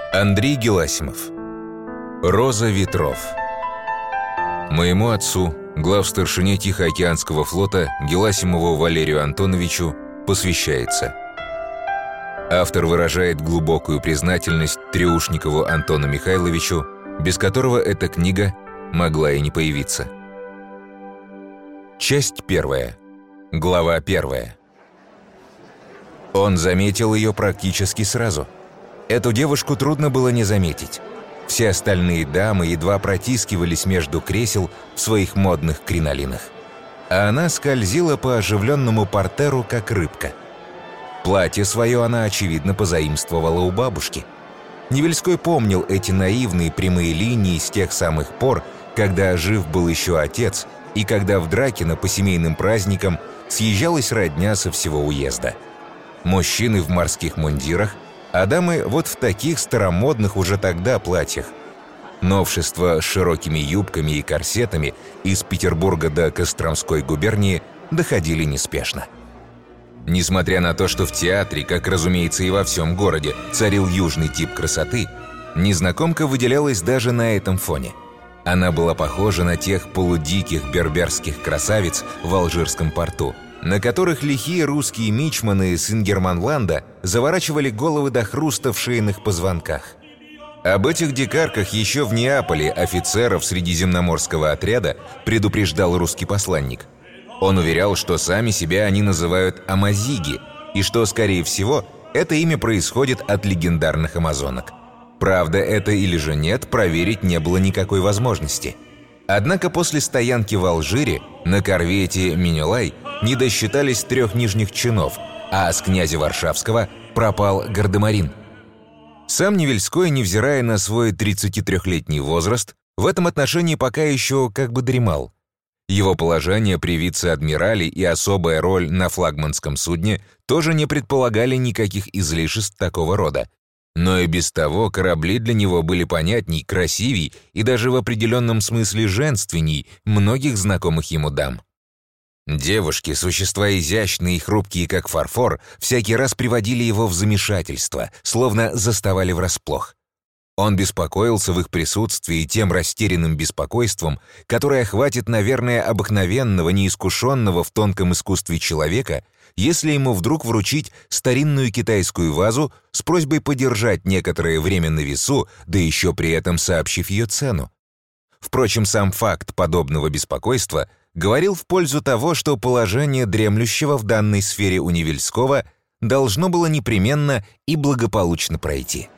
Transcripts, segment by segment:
Андрей Геласимов. «Роза ветров». Моему отцу, главстаршине Тихоокеанского флота Геласимову Валерию Антоновичу, посвящается. Автор выражает глубокую признательность Треушникову Антону Михайловичу, без которого эта книга могла и не появиться. Часть первая. Глава первая. Он заметил ее практически сразу. Эту девушку трудно было не заметить. Все остальные дамы едва протискивались между кресел в своих модных кринолинах. А она скользила по оживленному партеру, как рыбка. Платье свое она, очевидно, позаимствовала у бабушки. Невельской помнил эти наивные прямые линии с тех самых пор, когда жив был еще отец, и когда в Дракино по семейным праздникам съезжалась родня со всего уезда. Мужчины в морских мундирах, а дамы вот в таких старомодных уже тогда платьях. Новшества с широкими юбками и корсетами из Петербурга до Костромской губернии доходили неспешно. Несмотря на то, что в театре, как, разумеется, и во всем городе, царил южный тип красоты, незнакомка выделялась даже на этом фоне. Она была похожа на тех полудиких берберских красавиц в Алжирском порту, на которых лихие русские мичманы с Ингерманланда заворачивали головы до хруста в шейных позвонках. Об этих дикарках еще в Неаполе офицеров средиземноморского отряда предупреждал русский посланник. Он уверял, что сами себя они называют амазиги, и что, скорее всего, это имя происходит от легендарных амазонок. Правда это или же нет, проверить не было никакой возможности. Однако после стоянки в Алжире на корвете «Менелай» не досчитались 3 нижних чинов, а с князя Варшавского пропал гардемарин. Сам Невельской, невзирая на свой 33-летний возраст, в этом отношении пока еще как бы дремал. Его положение при вице-адмирале и особая роль на флагманском судне тоже не предполагали никаких излишеств такого рода. Но и без того корабли для него были понятней, красивей и даже в определенном смысле женственней многих знакомых ему дам. Девушки, существа изящные и хрупкие, как фарфор, всякий раз приводили его в замешательство, словно заставали врасплох. Он беспокоился в их присутствии тем растерянным беспокойством, которое охватит, наверное, обыкновенного, неискушенного в тонком искусстве человека, если ему вдруг вручить старинную китайскую вазу с просьбой подержать некоторое время на весу, да еще при этом сообщив ее цену. Впрочем, сам факт подобного беспокойства говорил в пользу того, что положение дремлющего в данной сфере у Невельского должно было непременно и благополучно пройти.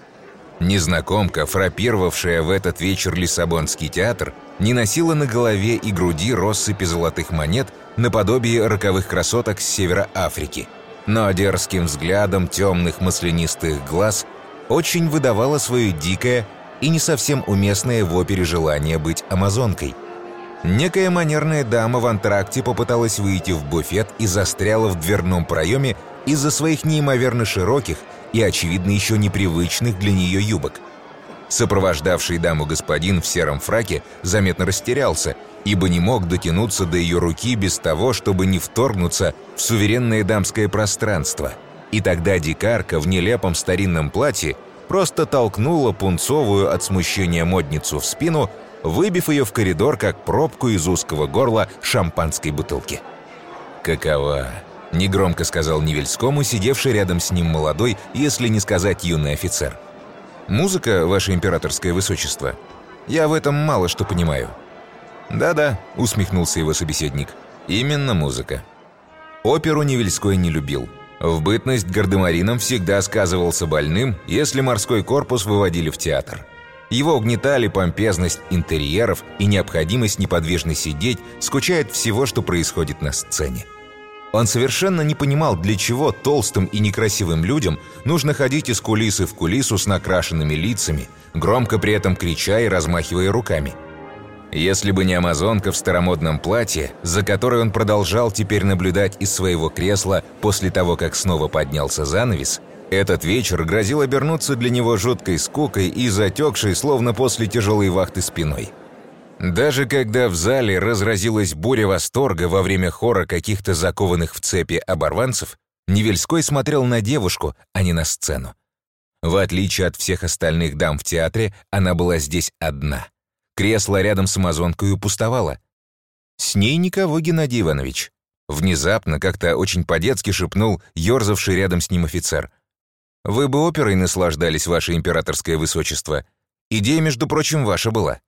Незнакомка, фрапировавшая в этот вечер Лиссабонский театр, не носила на голове и груди россыпи золотых монет наподобие роковых красоток с севера Африки, но дерзким взглядом темных маслянистых глаз очень выдавала свое дикое и не совсем уместное в опере желание быть амазонкой. Некая манерная дама в антракте попыталась выйти в буфет и застряла в дверном проеме из-за своих неимоверно широких и, очевидно, еще непривычных для нее юбок. Сопровождавший даму господин в сером фраке заметно растерялся, ибо не мог дотянуться до ее руки без того, чтобы не вторгнуться в суверенное дамское пространство. И тогда дикарка в нелепом старинном платье просто толкнула пунцовую от смущения модницу в спину, выбив ее в коридор, как пробку из узкого горла шампанской бутылки. «Какова?» — негромко сказал Невельскому, сидевший рядом с ним молодой, если не сказать юный офицер. «Музыка, ваше императорское высочество? Я в этом мало что понимаю». «Да-да», — усмехнулся его собеседник, — «именно музыка». Оперу Невельской не любил. В бытность гардемарином всегда сказывался больным, если морской корпус выводили в театр. Его угнетали помпезность интерьеров и необходимость неподвижно сидеть, скучая от всего, что происходит на сцене. Он совершенно не понимал, для чего толстым и некрасивым людям нужно ходить из кулисы в кулису с накрашенными лицами, громко при этом крича и размахивая руками. Если бы не амазонка в старомодном платье, за которой он продолжал теперь наблюдать из своего кресла после того, как снова поднялся занавес, этот вечер грозил обернуться для него жуткой скукой и затекшей, словно после тяжелой вахты, спиной. Даже когда в зале разразилась буря восторга во время хора каких-то закованных в цепи оборванцев, Невельской смотрел на девушку, а не на сцену. В отличие от всех остальных дам в театре, она была здесь одна. Кресло рядом с амазонкой пустовало. «С ней никого, Геннадий Иванович», — внезапно, как-то очень по-детски шепнул ерзавший рядом с ним офицер. «Вы бы оперой наслаждались, ваше императорское высочество. Идея, между прочим, ваша была».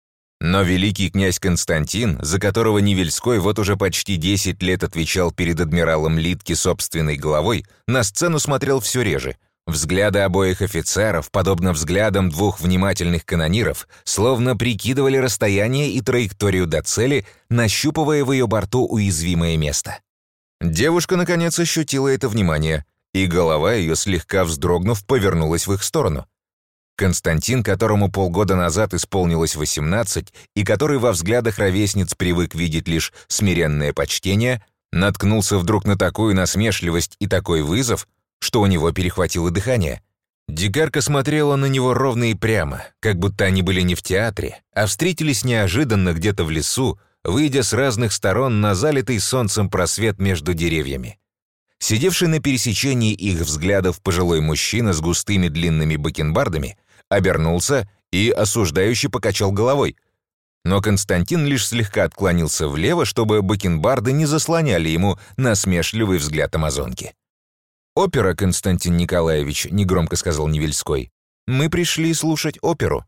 Но великий князь Константин, за которого Невельской вот уже почти 10 лет отвечал перед адмиралом Литке собственной головой, на сцену смотрел все реже. Взгляды обоих офицеров, подобно взглядам двух внимательных канониров, словно прикидывали расстояние и траекторию до цели, нащупывая в ее борту уязвимое место. Девушка, наконец, ощутила это внимание, и голова ее, слегка вздрогнув, повернулась в их сторону. Константин, которому полгода назад исполнилось 18, и который во взглядах ровесниц привык видеть лишь смиренное почтение, наткнулся вдруг на такую насмешливость и такой вызов, что у него перехватило дыхание. Дикарка смотрела на него ровно и прямо, как будто они были не в театре, а встретились неожиданно где-то в лесу, выйдя с разных сторон на залитый солнцем просвет между деревьями. Сидевший на пересечении их взглядов пожилой мужчина с густыми длинными бакенбардами обернулся и осуждающе покачал головой. Но Константин лишь слегка отклонился влево, чтобы бакенбарды не заслоняли ему насмешливый взгляд амазонки. «Опера, Константин Николаевич», — негромко сказал Невельской. «Мы пришли слушать оперу».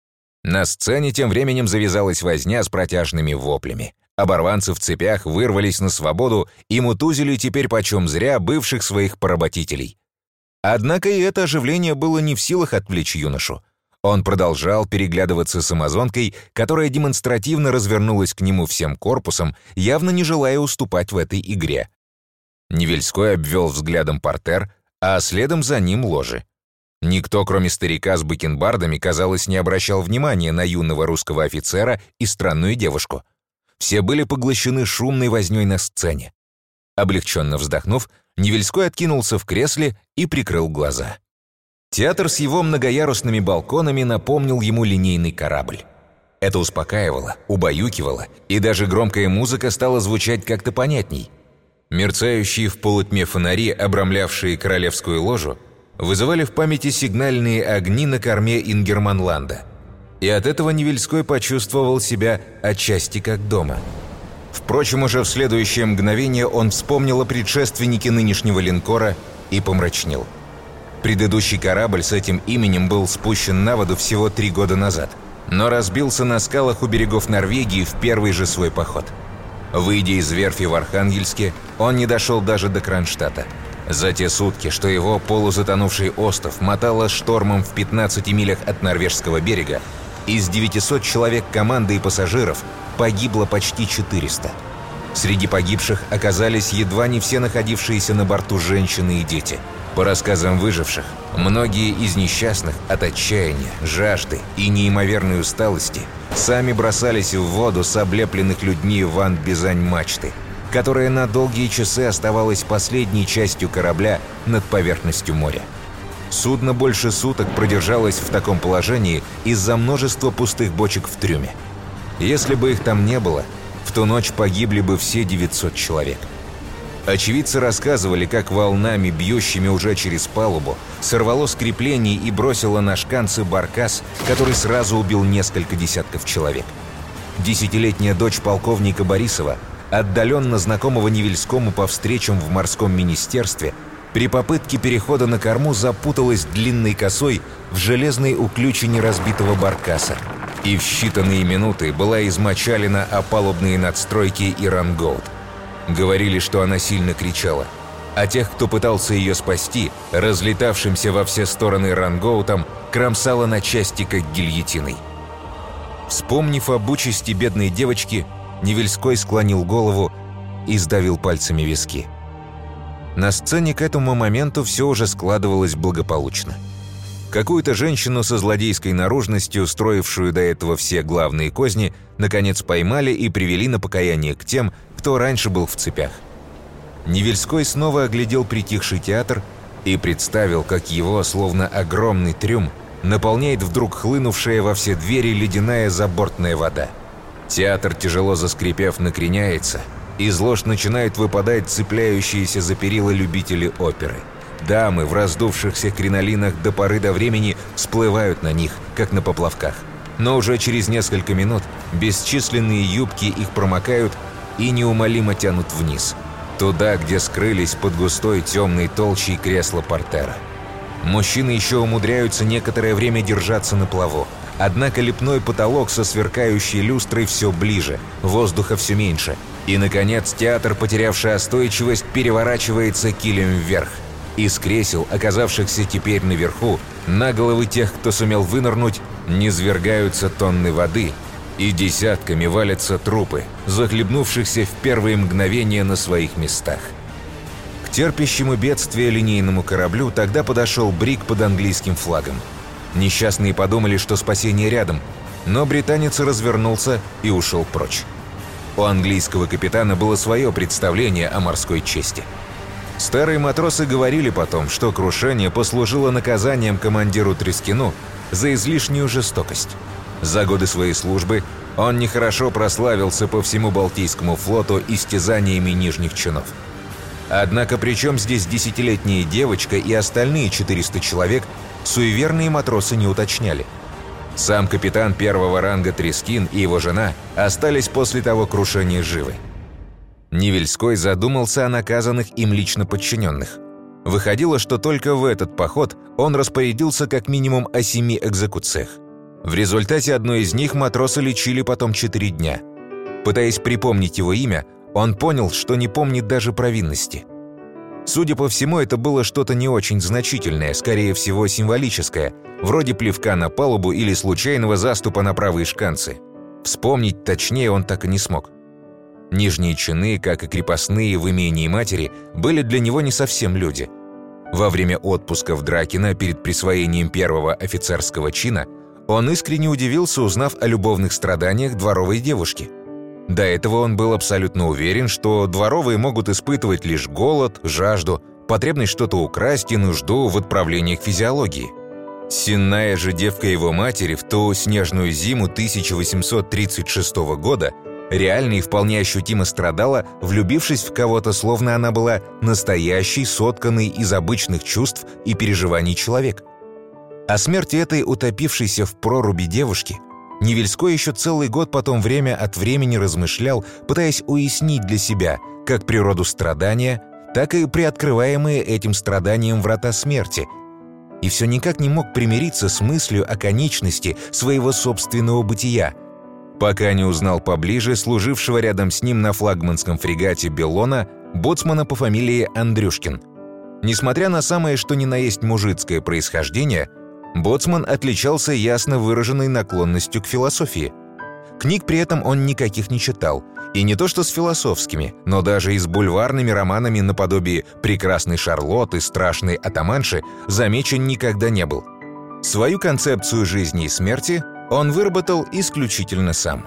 На сцене тем временем завязалась возня с протяжными воплями. Оборванцы в цепях вырвались на свободу и мутузили теперь почем зря бывших своих поработителей. Однако и это оживление было не в силах отвлечь юношу. Он продолжал переглядываться с амазонкой, которая демонстративно развернулась к нему всем корпусом, явно не желая уступать в этой игре. Невельской обвел взглядом партер, а следом за ним ложи. Никто, кроме старика с бакенбардами, казалось, не обращал внимания на юного русского офицера и странную девушку. Все были поглощены шумной вознёй на сцене. Облегченно вздохнув, Невельской откинулся в кресле и прикрыл глаза. Театр с его многоярусными балконами напомнил ему линейный корабль. Это успокаивало, убаюкивало, и даже громкая музыка стала звучать как-то понятней. Мерцающие в полутьме фонари, обрамлявшие королевскую ложу, вызывали в памяти сигнальные огни на корме Ингерманланда. И от этого Невельской почувствовал себя отчасти как дома. Впрочем, уже в следующее мгновение он вспомнил о предшественнике нынешнего линкора и помрачнел. Предыдущий корабль с этим именем был спущен на воду всего 3 года назад, но разбился на скалах у берегов Норвегии в первый же свой поход. Выйдя из верфи в Архангельске, он не дошел даже до Кронштадта. За те сутки, что его полузатонувший остров мотало штормом в 15 милях от норвежского берега, из 900 человек команды и пассажиров погибло почти 400. Среди погибших оказались едва не все находившиеся на борту женщины и дети. По рассказам выживших, многие из несчастных от отчаяния, жажды и неимоверной усталости сами бросались в воду с облепленных людьми ван-бизань-мачты, которая на долгие часы оставалась последней частью корабля над поверхностью моря. Судно больше суток продержалось в таком положении из-за множества пустых бочек в трюме. Если бы их там не было, в ту ночь погибли бы все 900 человек. Очевидцы рассказывали, как волнами, бьющими уже через палубу, сорвало с креплений и бросило на шканцы баркас, который сразу убил несколько десятков человек. 10-летняя дочь полковника Борисова, отдаленно знакомого Невельскому по встречам в морском министерстве, при попытке перехода на корму запуталась длинной косой в железной уключине разбитого баркаса и в считанные минуты была измочалена о палубные надстройки и рангоут. Говорили, что она сильно кричала, а тех, кто пытался ее спасти, разлетавшимся во все стороны рангоутом, кромсала на части, как гильотиной. Вспомнив об участи бедной девочки, Невельской склонил голову и сдавил пальцами виски. На сцене к этому моменту все уже складывалось благополучно. Какую-то женщину со злодейской наружностью, устроившую до этого все главные козни, наконец поймали и привели на покаяние к тем, кто раньше был в цепях. Невельской снова оглядел притихший театр и представил, как его, словно огромный трюм, наполняет вдруг хлынувшая во все двери ледяная забортная вода. Театр, тяжело заскрипев, накреняется, из лож начинают выпадать цепляющиеся за перила любители оперы. Дамы в раздувшихся кринолинах до поры до времени всплывают на них, как на поплавках. Но уже через несколько минут бесчисленные юбки их промокают и неумолимо тянут вниз, туда, где скрылись под густой темной толщей кресла портера. Мужчины еще умудряются некоторое время держаться на плаву, однако лепной потолок со сверкающей люстрой все ближе, воздуха все меньше, и, наконец, театр, потерявший остойчивость, переворачивается килем вверх. Из кресел, оказавшихся теперь наверху, на головы тех, кто сумел вынырнуть, низвергаются тонны воды, и десятками валятся трупы, захлебнувшихся в первые мгновения на своих местах. К терпящему бедствие линейному кораблю тогда подошел бриг под английским флагом. Несчастные подумали, что спасение рядом, но британец развернулся и ушел прочь. У английского капитана было свое представление о морской чести. Старые матросы говорили потом, что крушение послужило наказанием командиру Трескину за излишнюю жестокость. За годы своей службы он нехорошо прославился по всему Балтийскому флоту истязаниями нижних чинов. Однако при чем здесь 10-летняя девочка и остальные 400 человек, суеверные матросы не уточняли. Сам капитан первого ранга Трескин и его жена остались после того крушения живы. Невельской задумался о наказанных им лично подчиненных. Выходило, что только в этот поход он распорядился как минимум о 7 экзекуциях. В результате одной из них матросы лечили потом 4 дня. Пытаясь припомнить его имя, он понял, что не помнит даже провинности. Судя по всему, это было что-то не очень значительное, скорее всего символическое, вроде плевка на палубу или случайного заступа на правые шканцы. Вспомнить точнее он так и не смог. Нижние чины, как и крепостные в имении матери, были для него не совсем люди. Во время отпуска в Дракино перед присвоением первого офицерского чина он искренне удивился, узнав о любовных страданиях дворовой девушки. До этого он был абсолютно уверен, что дворовые могут испытывать лишь голод, жажду, потребность что-то украсть и нужду в отправлениях физиологии. Сенная же девка его матери в ту снежную зиму 1836 года реально и вполне ощутимо страдала, влюбившись в кого-то, словно она была настоящий, сотканный из обычных чувств и переживаний человек. О смерти этой утопившейся в проруби девушки Невельской еще целый год потом время от времени размышлял, пытаясь уяснить для себя как природу страдания, так и приоткрываемые этим страданием врата смерти, и все никак не мог примириться с мыслью о конечности своего собственного бытия, пока не узнал поближе служившего рядом с ним на флагманском фрегате «Беллона» боцмана по фамилии Андрюшкин. Несмотря на самое что ни на есть мужицкое происхождение, боцман отличался ясно выраженной наклонностью к философии. Книг при этом он никаких не читал, и не то что с философскими, но даже и с бульварными романами наподобие «Прекрасной Шарлотты», «Страшной атаманши» замечен никогда не был. Свою концепцию жизни и смерти он выработал исключительно сам.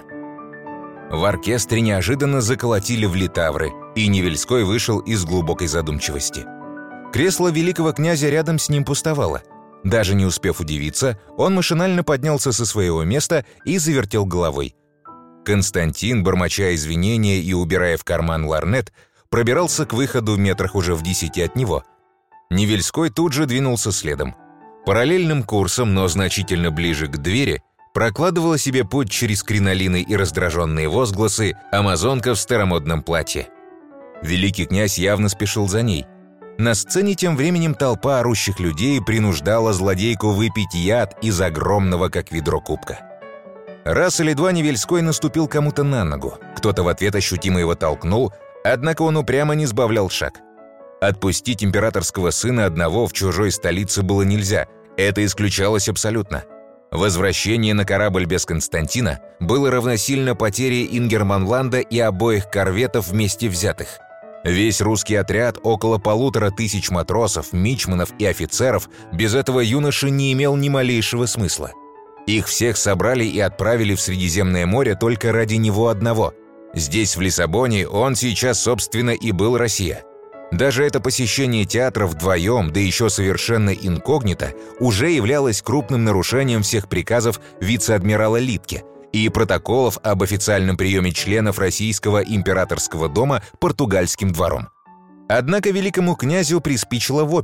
В оркестре неожиданно заколотили в литавры, и Невельской вышел из глубокой задумчивости. Кресло великого князя рядом с ним пустовало. Даже не успев удивиться, он машинально поднялся со своего места и завертел головой. Константин, бормоча извинения и убирая в карман ларнет, пробирался к выходу метрах уже в 10 от него. Невельской тут же двинулся следом. Параллельным курсом, но значительно ближе к двери, прокладывала себе путь через кринолины и раздраженные возгласы амазонка в старомодном платье. Великий князь явно спешил за ней. На сцене тем временем толпа орущих людей принуждала злодейку выпить яд из огромного, как ведро, кубка. Раз или два Невельской наступил кому-то на ногу, кто-то в ответ ощутимо его толкнул, однако он упрямо не сбавлял шаг. Отпустить императорского сына одного в чужой столице было нельзя, это исключалось абсолютно. Возвращение на корабль без Константина было равносильно потере Ингерманланда и обоих корветов вместе взятых. Весь русский отряд, около 1500 матросов, мичманов и офицеров, без этого юноши не имел ни малейшего смысла. Их всех собрали и отправили в Средиземное море только ради него одного. Здесь, в Лиссабоне, он сейчас, собственно, и был Россия. Даже это посещение театра вдвоем, да еще совершенно инкогнито, уже являлось крупным нарушением всех приказов вице-адмирала Литке и протоколов об официальном приеме членов Российского императорского дома португальским двором. Однако великому князю приспичило в оперу,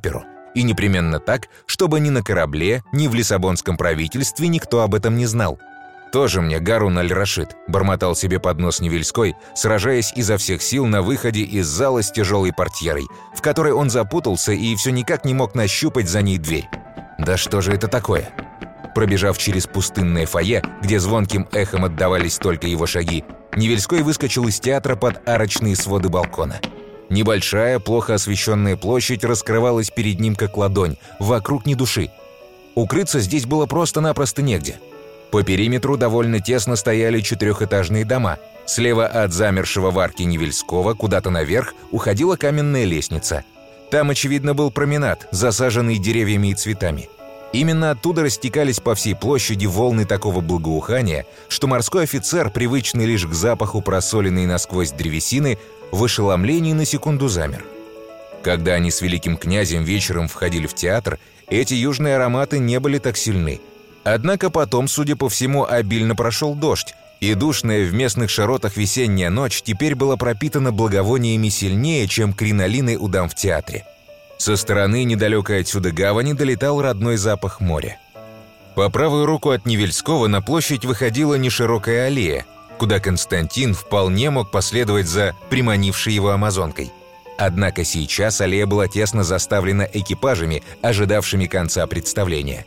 И непременно так, чтобы ни на корабле, ни в лиссабонском правительстве никто об этом не знал. «Тоже мне Гарун аль-Рашид», — бормотал себе под нос Невельской, сражаясь изо всех сил на выходе из зала с тяжелой портьерой, в которой он запутался и все никак не мог нащупать за ней дверь. «Да что же это такое?» Пробежав через пустынное фойе, где звонким эхом отдавались только его шаги, Невельской выскочил из театра под арочные своды балкона. Небольшая, плохо освещенная площадь раскрывалась перед ним как ладонь, вокруг ни души. Укрыться здесь было просто-напросто негде. По периметру довольно тесно стояли четырехэтажные дома. Слева от замершего в арке Невельского куда-то наверх уходила каменная лестница. Там, очевидно, был променад, засаженный деревьями и цветами. Именно оттуда растекались по всей площади волны такого благоухания, что морской офицер, привычный лишь к запаху просоленной насквозь древесины, в ошеломлении на секунду замер. Когда они с великим князем вечером входили в театр, эти южные ароматы не были так сильны. Однако потом, судя по всему, обильно прошел дождь, и душная в местных широтах весенняя ночь теперь была пропитана благовониями сильнее, чем кринолины у дам в театре. Со стороны недалекой отсюда гавани долетал родной запах моря. По правую руку от Невельского на площадь выходила неширокая аллея, куда Константин вполне мог последовать за приманившей его амазонкой. Однако сейчас аллея была тесно заставлена экипажами, ожидавшими конца представления.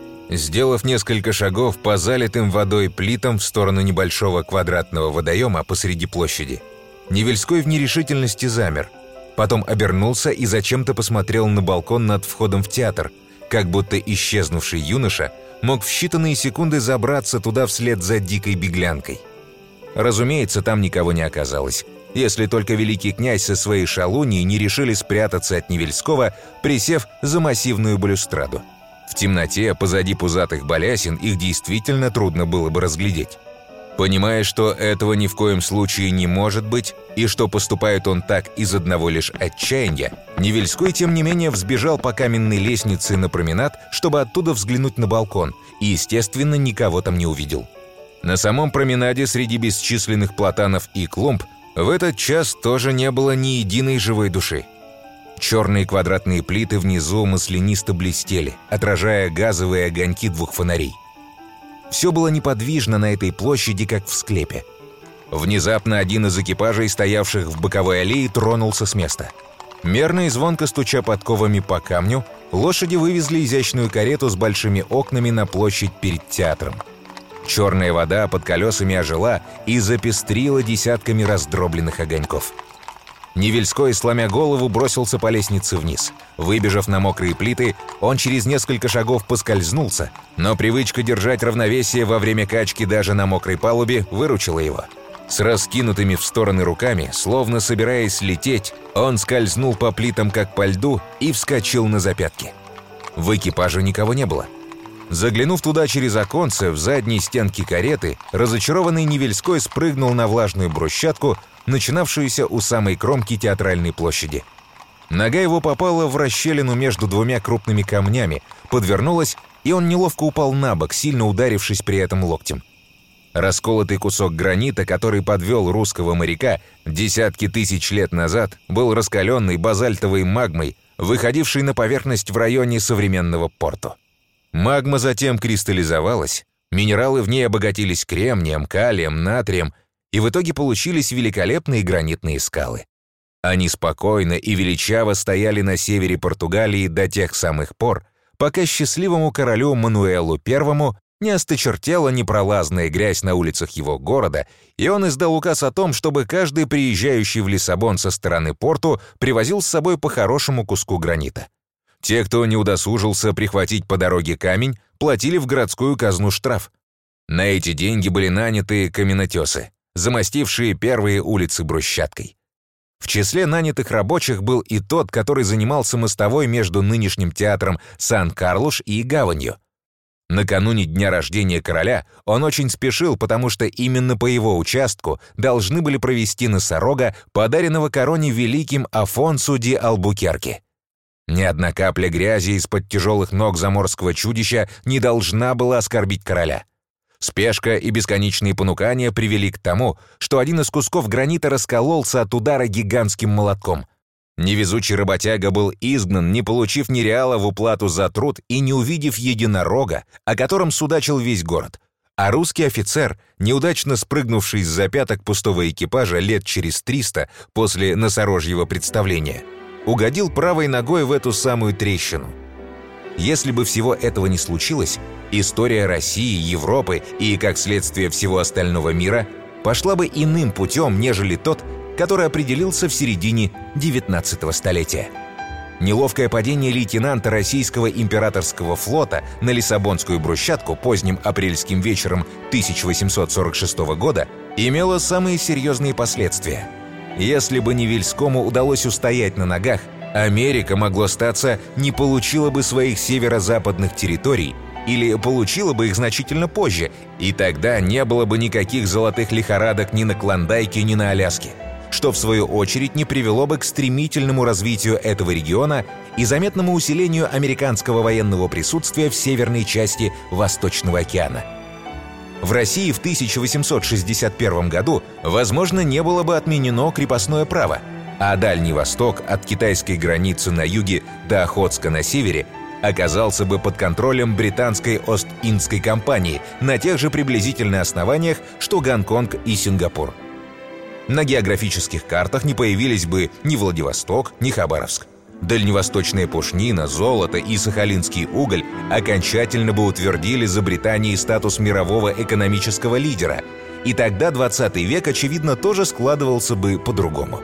Сделав несколько шагов по залитым водой плитам в сторону небольшого квадратного водоема посреди площади, Невельской в нерешительности замер. Потом обернулся и зачем-то посмотрел на балкон над входом в театр, как будто исчезнувший юноша мог в считанные секунды забраться туда вслед за дикой беглянкой. Разумеется, там никого не оказалось, если только великий князь со своей шалуньей не решили спрятаться от Невельского, присев за массивную балюстраду. В темноте, позади пузатых балясин, их действительно трудно было бы разглядеть. Понимая, что этого ни в коем случае не может быть, и что поступает он так из одного лишь отчаяния, Невельской, тем не менее, взбежал по каменной лестнице на променад, чтобы оттуда взглянуть на балкон, и, естественно, никого там не увидел. На самом променаде среди бесчисленных платанов и клумб в этот час тоже не было ни единой живой души. Черные квадратные плиты внизу маслянисто блестели, отражая газовые огоньки двух фонарей. Все было неподвижно на этой площади, как в склепе. Внезапно один из экипажей, стоявших в боковой аллее, тронулся с места. Мерно и звонко стуча подковами по камню, лошади вывезли изящную карету с большими окнами на площадь перед театром. Черная вода под колесами ожила и запестрила десятками раздробленных огоньков. Невельской, сломя голову, бросился по лестнице вниз. Выбежав на мокрые плиты, он через несколько шагов поскользнулся, но привычка держать равновесие во время качки даже на мокрой палубе выручила его. С раскинутыми в стороны руками, словно собираясь лететь, он скользнул по плитам, как по льду, и вскочил на запятки. В экипаже никого не было. Заглянув туда через оконце в задней стенке кареты, разочарованный Невельской спрыгнул на влажную брусчатку, начинавшуюся у самой кромки театральной площади. Нога его попала в расщелину между двумя крупными камнями, подвернулась, и он неловко упал на бок, сильно ударившись при этом локтем. Расколотый кусок гранита, который подвел русского моряка десятки тысяч лет назад, был раскаленной базальтовой магмой, выходившей на поверхность в районе современного Порту. Магма затем кристаллизовалась, минералы в ней обогатились кремнием, калием, натрием, и в итоге получились великолепные гранитные скалы. Они спокойно и величаво стояли на севере Португалии до тех самых пор, пока счастливому королю Мануэлу I не осточертела непролазная грязь на улицах его города, и он издал указ о том, чтобы каждый приезжающий в Лиссабон со стороны Порту привозил с собой по хорошему куску гранита. Те, кто не удосужился прихватить по дороге камень, платили в городскую казну штраф. На эти деньги были наняты каменотесы, замостившие первые улицы брусчаткой. В числе нанятых рабочих был и тот, который занимался мостовой между нынешним театром Сан-Карлуш и гаванью. Накануне дня рождения короля он очень спешил, потому что именно по его участку должны были провести носорога, подаренного короне великим Афонсу ди Албукерке. Ни одна капля грязи из-под тяжелых ног заморского чудища не должна была оскорбить короля. Спешка и бесконечные понукания привели к тому, что один из кусков гранита раскололся от удара гигантским молотком. Невезучий работяга был изгнан, не получив ни реала в уплату за труд и не увидев единорога, о котором судачил весь город. А русский офицер, неудачно спрыгнувший с запяток пустого экипажа лет через 300 после носорожьего представления, угодил правой ногой в эту самую трещину. Если бы всего этого не случилось, история России, Европы и, как следствие, всего остального мира пошла бы иным путем, нежели тот, который определился в середине 19 столетия. Неловкое падение лейтенанта российского императорского флота на Лиссабонскую брусчатку поздним апрельским вечером 1846 года имело самые серьезные последствия. Если бы Невельскому удалось устоять на ногах, Америка, могло статься, не получила бы своих северо-западных территорий или получила бы их значительно позже, и тогда не было бы никаких золотых лихорадок ни на Клондайке, ни на Аляске, что в свою очередь не привело бы к стремительному развитию этого региона и заметному усилению американского военного присутствия в северной части Восточного океана. В России в 1861 году, возможно, не было бы отменено крепостное право, а Дальний Восток от китайской границы на юге до Охотска на севере оказался бы под контролем британской Ост-Индской компании на тех же приблизительно основаниях, что Гонконг и Сингапур. На географических картах не появились бы ни Владивосток, ни Хабаровск. Дальневосточная пушнина, золото и сахалинский уголь окончательно бы утвердили за Британией статус мирового экономического лидера, и тогда 20 век, очевидно, тоже складывался бы по-другому.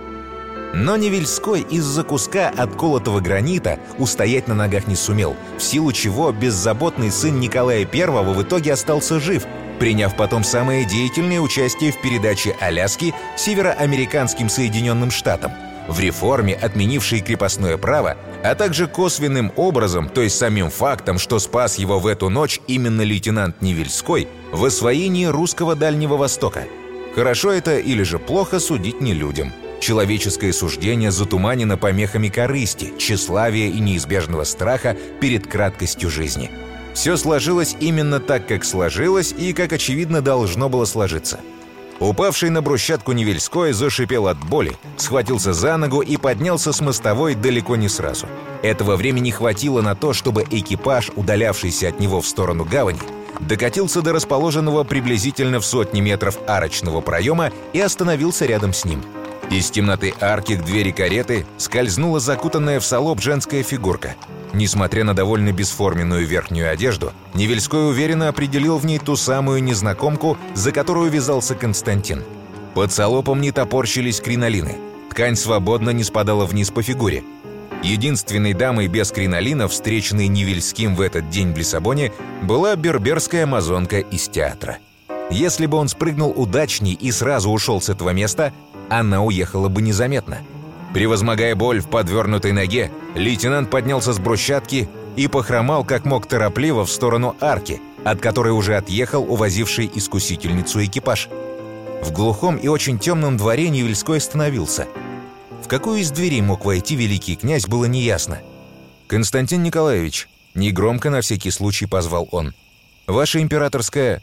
Но Невельской из-за куска отколотого гранита устоять на ногах не сумел, в силу чего беззаботный сын Николая I в итоге остался жив, приняв потом самое деятельное участие в передаче Аляски североамериканским Соединенным Штатам, в реформе, отменившей крепостное право, а также косвенным образом, то есть самим фактом, что спас его в эту ночь именно лейтенант Невельской, в освоении русского Дальнего Востока. Хорошо это или же плохо, судить не людям. Человеческое суждение затуманено помехами корысти, тщеславия и неизбежного страха перед краткостью жизни. Все сложилось именно так, как сложилось и, как очевидно, должно было сложиться. Упавший на брусчатку Невельской зашипел от боли, схватился за ногу и поднялся с мостовой далеко не сразу. Этого времени хватило на то, чтобы экипаж, удалявшийся от него в сторону гавани, докатился до расположенного приблизительно в 100 метров арочного проема и остановился рядом с ним. Из темноты арки к двери кареты скользнула закутанная в салоп женская фигурка. Несмотря на довольно бесформенную верхнюю одежду, Невельской уверенно определил в ней ту самую незнакомку, за которую вязался Константин. Под салопом не топорщились кринолины. Ткань свободно не спадала вниз по фигуре. Единственной дамой без кринолина, встреченной Невельским в этот день в Лиссабоне, была берберская амазонка из театра. Если бы он спрыгнул удачней и сразу ушел с этого места, она уехала бы незаметно. Превозмогая боль в подвернутой ноге, лейтенант поднялся с брусчатки и похромал как мог торопливо в сторону арки, от которой уже отъехал увозивший искусительницу экипаж. В глухом и очень темном дворе Невельской остановился. В какую из дверей мог войти великий князь, было неясно. «Константин Николаевич», негромко на всякий случай позвал он, «ваша императорская...»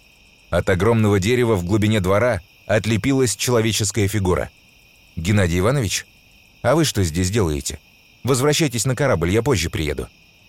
От огромного дерева в глубине двора отлепилась человеческая фигура. «Геннадий Иванович? А вы что здесь делаете? Возвращайтесь на корабль, я позже приеду».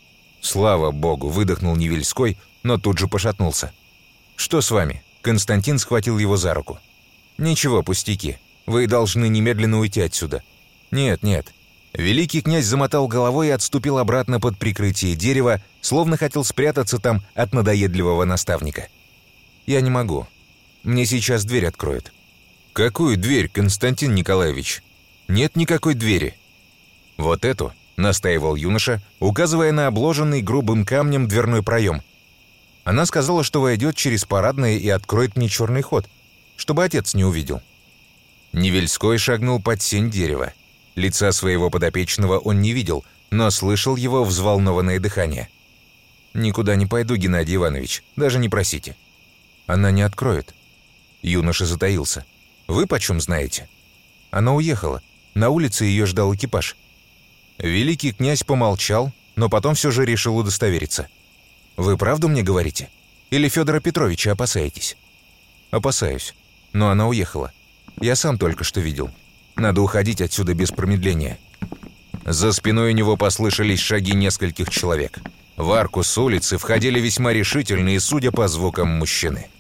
«Слава богу!» — выдохнул Невельской, но тут же пошатнулся. «Что с вами?» — Константин схватил его за руку. «Ничего, пустяки. Вы должны немедленно уйти отсюда». «Нет, нет». Великий князь замотал головой и отступил обратно под прикрытие дерева, словно хотел спрятаться там от надоедливого наставника. «Я не могу. Мне сейчас дверь откроют». «Какую дверь, Константин Николаевич?» «Нет никакой двери». «Вот эту», — настаивал юноша, указывая на обложенный грубым камнем дверной проем. «Она сказала, что войдет через парадное и откроет мне черный ход, чтобы отец не увидел». Невельской шагнул под сень дерева. Лица своего подопечного он не видел, но слышал его взволнованное дыхание. «Никуда не пойду, Геннадий Иванович, даже не просите». «Она не откроет». Юноша затаился. «Вы почем знаете?» «Она уехала. На улице ее ждал экипаж». Великий князь помолчал, но потом все же решил удостовериться. «Вы правду мне говорите? Или Федора Петровича опасаетесь?» «Опасаюсь. Но она уехала. Я сам только что видел. Надо уходить отсюда без промедления». За спиной у него послышались шаги нескольких человек. В арку с улицы входили весьма решительные, судя по звукам, мужчины.